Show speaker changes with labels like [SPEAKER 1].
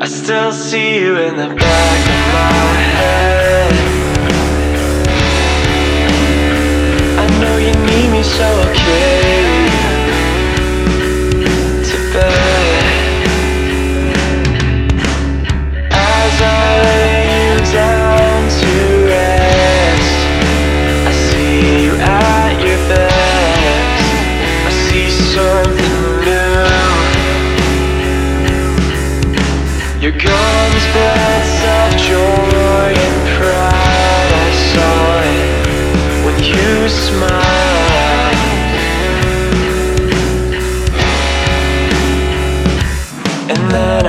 [SPEAKER 1] still see you in the back of my head. I know you need me, so I'll carry you to bed. As I lay you down to rest, I see you at your best. I see something new. Your gums bled self-joy and pride. I saw it when you smiled. And then